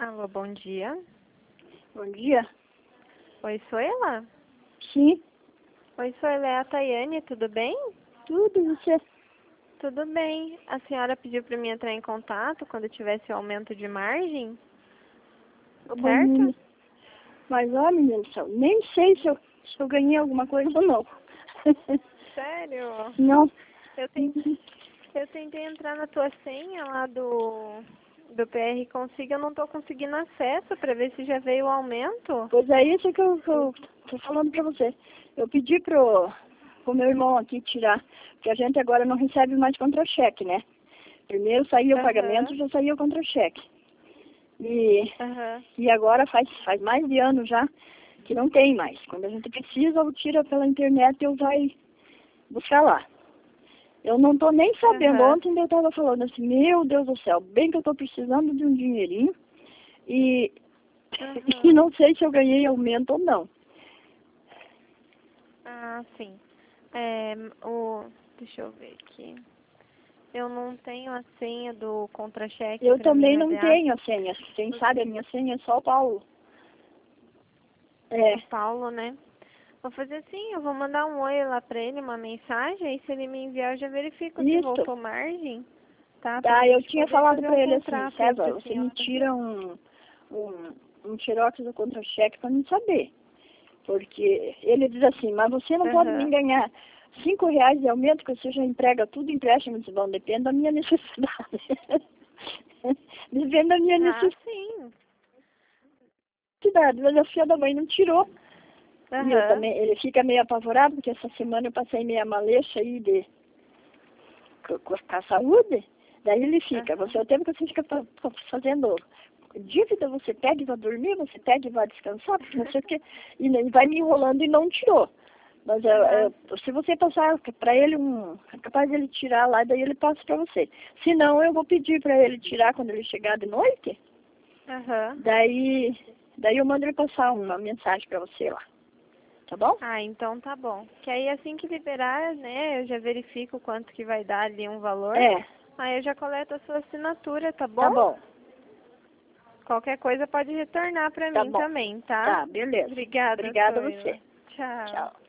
Alô, bom dia. Bom dia. Oi, Suela? Sim, Oi, Suela, é a Tayane, tudo bem? tudo você. Tudo bem. A senhora pediu para mim entrar em contato quando tivesse o aumento de margem, certo? Mas ó, menino, nem sei se eu ganhei alguma coisa ou não. Sério? Não. Eu tentei entrar na tua senha lá do PR Consiga, eu não tô conseguindo acesso para ver se já veio o aumento. Pois é isso que eu tô falando pra você. Eu pedi pro meu irmão aqui tirar, porque a gente agora não recebe mais contra-cheque, né? Primeiro saía o pagamento, já saía o contra-cheque. E agora faz mais de ano já que não tem mais. Quando a gente precisa, ou tira pela internet ou vai buscar lá. Eu não tô nem sabendo. Ontem eu tava falando assim, meu Deus do céu, bem que eu tô precisando de um dinheirinho e, e não sei se eu ganhei aumento ou não. Ah, sim. Deixa eu ver aqui. Eu não tenho a senha do contra-cheque. Eu pra também mim, não tenho a senha. Quem sabe a minha senha é só o Paulo. É. O Paulo, né? Vou fazer assim, eu vou mandar um oi lá pra ele, uma mensagem, e se ele me enviar eu já verifico se voltou margem, tá? Tá, eu tinha falado pra ele assim, contrato César, pra você me senhora. tira um xerox do contra-cheque pra mim saber. Porque ele diz assim, mas você não pode me ganhar R$ 5 de aumento, que você já emprega tudo empréstimo. Eu disse, bom, depende da minha necessidade. Depende da minha necessidade. Sim. Mas a filha da mãe não tirou. E eu também, ele fica meio apavorado, porque essa semana eu passei meia malecha aí com a saúde. Daí ele fica, você é o tempo que você fica fazendo dívida, você pega e vai dormir, você pega e vai descansar, porque não sei o quê, e vai me enrolando e não tirou. Mas se você passar para ele é capaz de ele tirar lá, daí ele passa para você. Se não, eu vou pedir para ele tirar quando ele chegar de noite. Daí eu mando ele passar uma mensagem para você lá. Tá bom? Ah, então tá bom. Que aí assim que liberar, né, eu já verifico quanto que vai dar ali um valor. Aí eu já coleto a sua assinatura, tá bom? Tá bom. Qualquer coisa pode retornar pra mim também, tá? Tá, beleza. Obrigada Obrigada a Suela. você. Tchau. Tchau.